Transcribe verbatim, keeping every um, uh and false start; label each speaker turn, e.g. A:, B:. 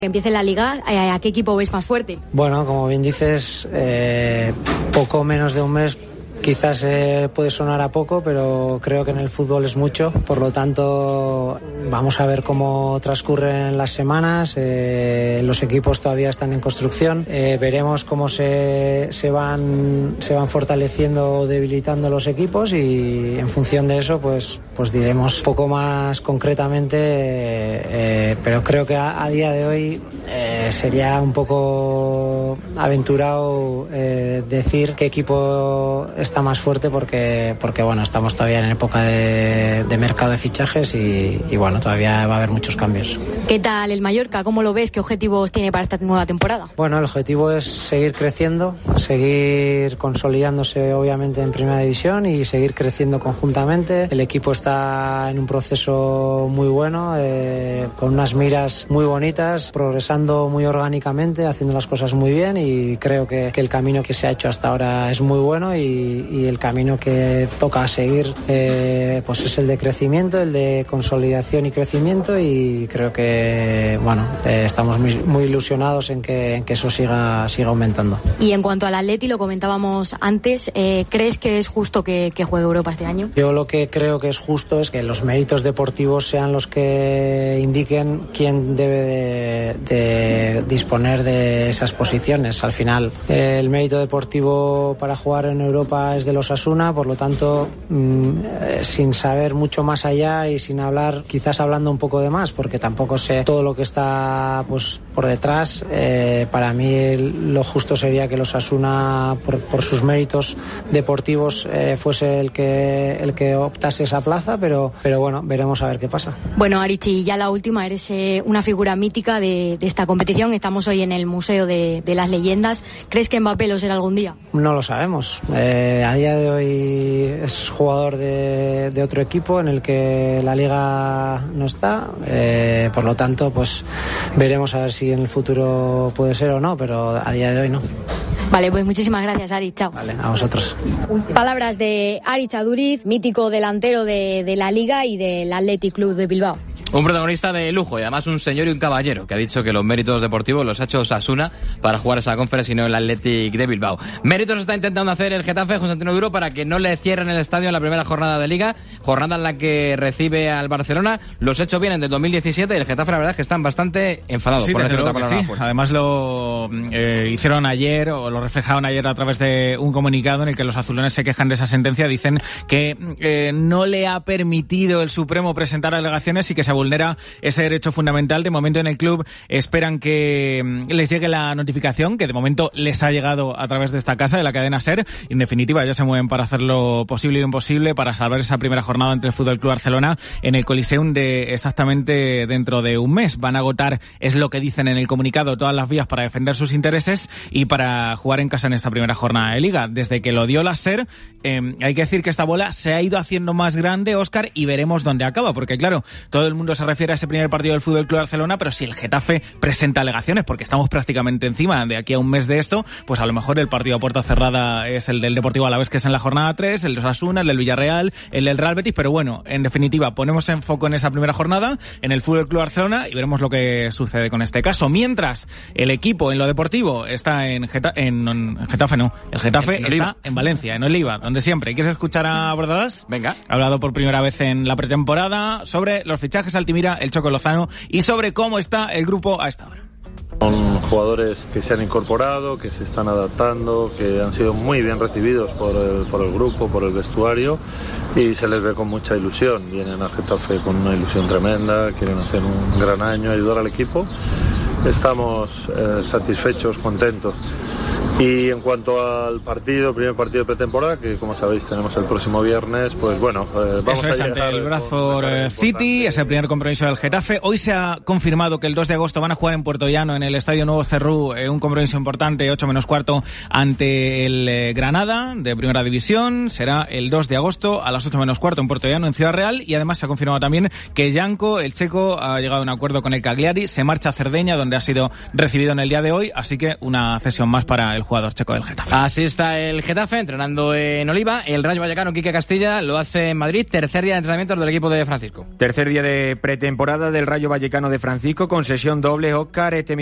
A: Que empiece la Liga, ¿a qué equipo ves más fuerte?
B: Bueno, como bien dices, eh, poco menos de un mes. Quizás eh, puede sonar a poco, pero creo que en el fútbol es mucho. Por lo tanto, vamos a ver cómo transcurren las semanas. Eh, los equipos todavía están en construcción. Eh, veremos cómo se, se van se van fortaleciendo o debilitando los equipos y en función de eso, pues, pues diremos un poco más concretamente. Eh, eh, pero creo que a, a día de hoy eh, sería un poco aventurado eh, decir qué equipo está más fuerte porque, porque bueno, estamos todavía en época de, de mercado de fichajes y, y bueno, todavía va a haber muchos cambios.
A: ¿Qué tal el Mallorca? ¿Cómo lo ves? ¿Qué objetivos tiene para esta nueva temporada?
B: Bueno, el objetivo es seguir creciendo, seguir consolidándose obviamente en Primera División y seguir creciendo conjuntamente. El equipo está en un proceso muy bueno, eh, con unas miras muy bonitas, progresando muy orgánicamente, haciendo las cosas muy bien y creo que, que el camino que se ha hecho hasta ahora es muy bueno y y el camino que toca seguir eh, pues es el de crecimiento, el de consolidación y crecimiento y creo que bueno eh, estamos muy, muy ilusionados en que, en que eso siga, siga aumentando.
A: Y en cuanto al Atleti, lo comentábamos antes, eh, ¿crees que es justo que, que juegue Europa este año?
B: Yo lo que creo que es justo es que los méritos deportivos sean los que indiquen quién debe de, de disponer de esas posiciones. Al final eh, el mérito deportivo para jugar en Europa es de los Osasuna, por lo tanto mmm, eh, sin saber mucho más allá y sin hablar, quizás hablando un poco de más porque tampoco sé todo lo que está pues por detrás, eh, para mí lo justo sería que los Osasuna por, por sus méritos deportivos eh, fuese el que el que optase esa plaza, pero, pero bueno, veremos a ver qué pasa.
A: Bueno, Arichi, ya la última, eres eh, una figura mítica de, de esta competición, estamos hoy en el Museo de, de las Leyendas, ¿crees que Mbappé lo será algún día?
B: No lo sabemos, eh, a día de hoy es jugador de, de otro equipo en el que la Liga no está, eh, por lo tanto pues veremos a ver si en el futuro puede ser o no, pero a día de hoy no.
A: Vale, pues muchísimas gracias, Ari, chao.
B: Vale, a vosotros.
A: Palabras de Aritz Aduriz, mítico delantero de, de la Liga y del Athletic Club de Bilbao.
C: Un protagonista de lujo y además un señor y un caballero que ha dicho que los méritos deportivos los ha hecho Osasuna para jugar esa Conference y no el Athletic de Bilbao. Méritos está intentando hacer el Getafe, José Antonio Duro, para que no le cierren el estadio en la primera jornada de Liga, jornada en la que recibe al Barcelona. Los hechos vienen del dos mil diecisiete y el Getafe la verdad es que están bastante enfadados.
D: Sí,
C: por
D: desde luego que sí.
C: Fuerte.
D: Además lo eh, hicieron ayer o lo reflejaron ayer a través de un comunicado en el que los azulones se quejan de esa sentencia. Dicen que eh, no le ha permitido el Supremo presentar alegaciones y que se vulnera ese derecho fundamental. De momento en el club esperan que les llegue la notificación, que de momento les ha llegado a través de esta casa, de la cadena SER. En definitiva, ya se mueven para hacer lo posible y lo imposible para salvar esa primera jornada entre el Fútbol Club Barcelona en el Coliseum de exactamente dentro de un mes. Van a agotar, es lo que dicen en el comunicado, todas las vías para defender sus intereses y para jugar en casa en esta primera jornada de Liga. Desde que lo dio la SER, eh, hay que decir que esta bola se ha ido haciendo más grande, Óscar, y veremos dónde acaba, porque claro, todo el mundo se refiere a ese primer partido del Fútbol Club Barcelona, pero si el Getafe presenta alegaciones, porque estamos prácticamente encima de aquí a un mes de esto, pues a lo mejor el partido a puerta cerrada es el del Deportivo Alavés, que es en la jornada tres, el de Osasuna, el del Villarreal, el del Real Betis, pero bueno, en definitiva, ponemos en foco en esa primera jornada, en el Fútbol Club Barcelona, y veremos lo que sucede con este caso. Mientras, el equipo en lo deportivo está en, Geta- en, en Getafe, no, el Getafe en está en Valencia, en Oliva, donde siempre. ¿Quieres escuchar a Bordadas?
C: Venga.
D: Ha hablado por primera vez en la pretemporada sobre los fichajes Altimira, el Choco Lozano y sobre cómo está el grupo a esta hora.
E: Son jugadores que se han incorporado, que se están adaptando, que han sido muy bien recibidos por el, por el grupo, por el vestuario y se les ve con mucha ilusión. Vienen a Getafe con una ilusión tremenda, quieren hacer un gran año, ayudar al equipo. Estamos eh, satisfechos, contentos. Y en cuanto al partido, primer partido de pretemporada, que como sabéis tenemos el próximo viernes, pues bueno, eh, vamos
D: Eso es
E: a
D: ante
E: llegar
D: el Bradford City, es el primer compromiso del Getafe. Hoy se ha confirmado que el dos de agosto van a jugar en Puerto Llano, en el Estadio Nuevo Cerrú, eh, un compromiso importante, ocho menos cuarto, ante el eh, Granada, de Primera División. Será el dos de agosto a las ocho menos cuarto en Puerto Llano, en Ciudad Real. Y además se ha confirmado también que Janko, el checo, ha llegado a un acuerdo con el Cagliari, se marcha a Cerdeña, donde ha sido recibido en el día de hoy, así que una cesión más para el el jugador checo del Getafe.
C: Así está el Getafe entrenando en Oliva. El Rayo Vallecano, Quique Castilla, lo hace en Madrid. Tercer día de entrenamientos del equipo de Francisco.
F: Tercer día de pretemporada del Rayo Vallecano de Francisco con sesión doble. Óscar, este